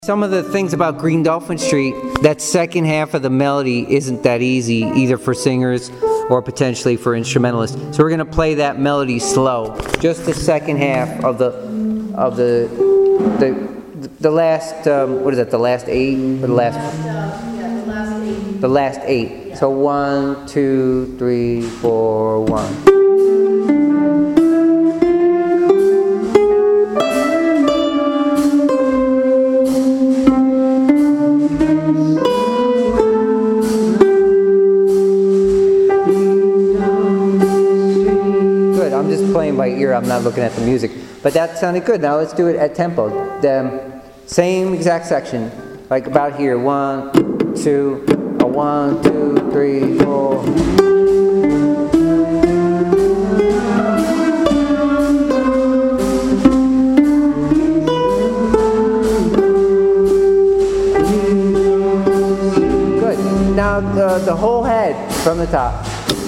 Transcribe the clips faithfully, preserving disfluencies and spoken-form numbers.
Some of the things about Green Dolphin Street, that second half of the melody isn't that easy, either for singers or potentially for instrumentalists. So we're going to play that melody slow. Just the second half of the of the the the last um, what is that? The last eight or the last? Uh, yeah, the last eight. The last eight. Yeah. So one, two, three, four, one. Playing by ear, I'm not looking at the music, but that sounded good. Now let's do it at tempo. The same exact section, like about here. One, two, a one, two, three, four. Good. Now the the whole head from the top.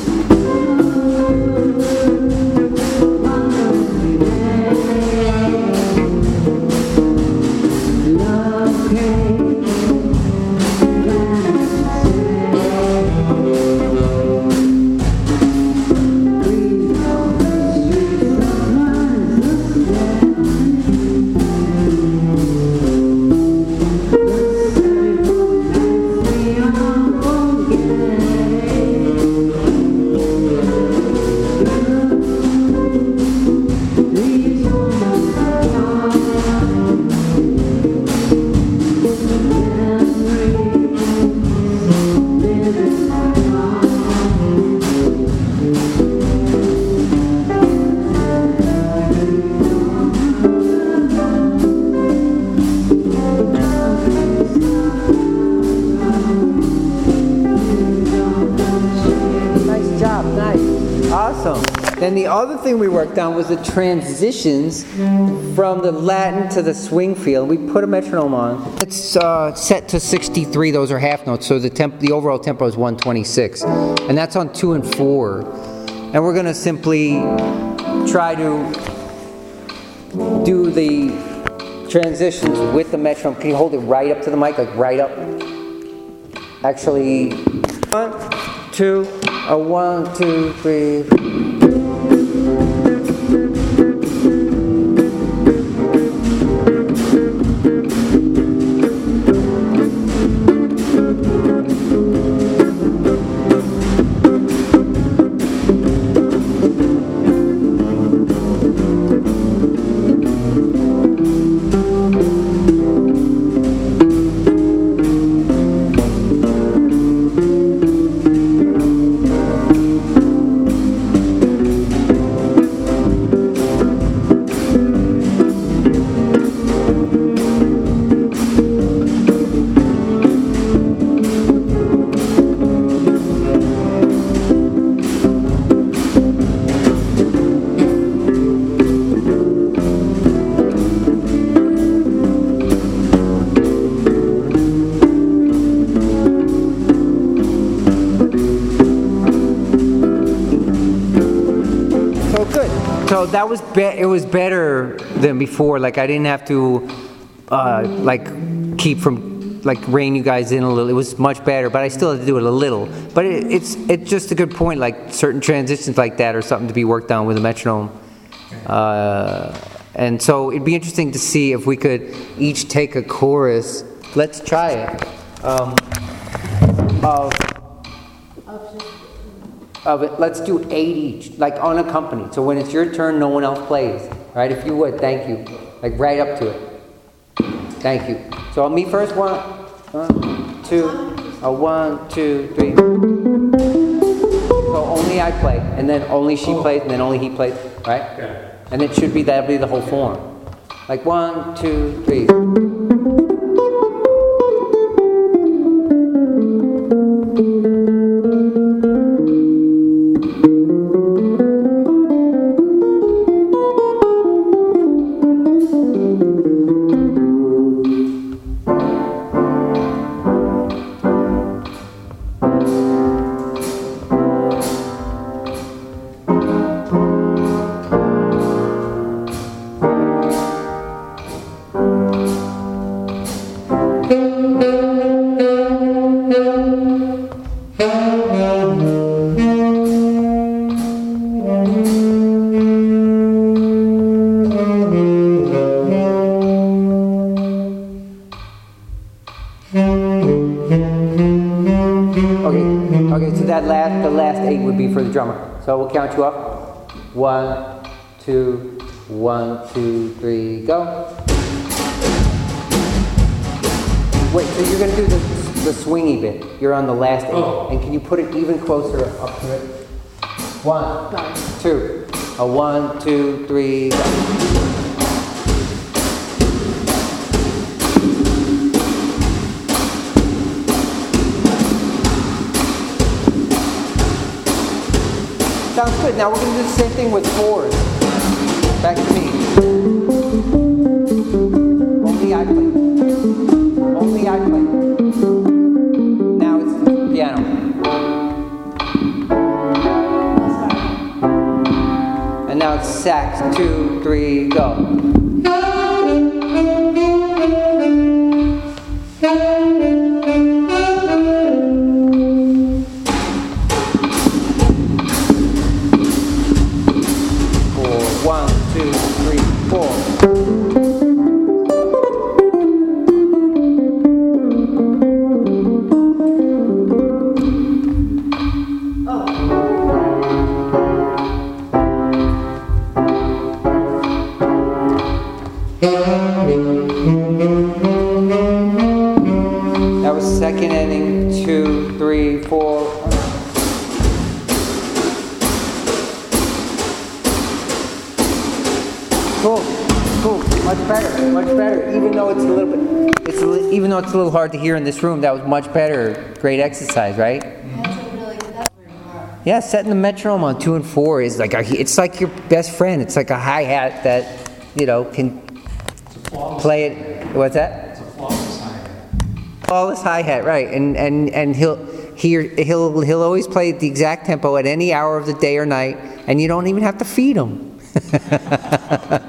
Then the other thing we worked on was the transitions from the Latin to the swing feel. We put a metronome on. It's uh, set to sixty-three. Those are half notes, so the temp, the overall tempo is one twenty-six, and that's on two and four. And we're going to simply try to do the transitions with the metronome. Can you hold it right up to the mic, like right up? Actually, one, two, a one, two, three. So that was be- it was better than before. Like I didn't have to uh, like keep from like rein you guys in a little. It was much better, but I still had to do it a little. But it, it's it's just a good point. Like certain transitions like that are something to be worked on with a metronome. Uh, and so it'd be interesting to see if we could each take a chorus. Let's try it. Um, of Of it, let's do eight each, like unaccompanied. So when it's your turn, no one else plays, right? If you would, thank you. Like right up to it. Thank you. So me first, one, one, two, a one, two, three. So only I play, and then only she plays, and then only he plays, right? Okay. And it should be, that'll be the whole form. Like one, two, three. Okay, okay, so that last, the last eight would be for the drummer. So we'll count you up. One, two, one, two, three, go. Wait, so you're gonna do the, the swingy bit. You're on the last eight. Oh. And can you put it even closer up to it? One, two, a one, two, three, go. Sounds good. Now we're going to do the same thing with fours. Back to me. Only I play. Only I play. Now it's the piano. And now it's sax. Two, three, go. One, two, three, four. Oh. That was second inning. Two, three, four. Cool, cool, much better, much better. Even though it's a little bit, it's a li- even though it's a little hard to hear in this room, that was much better. Great exercise, right? That's a really, that's where you are. Yeah, setting the metronome on two and four is like a, it's like your best friend. It's like a hi hat that you know can play it. What's that? It's a flawless hi-hat. Flawless hi hat, right? And and and he'll hear he'll he'll always play at the exact tempo at any hour of the day or night, and you don't even have to feed him.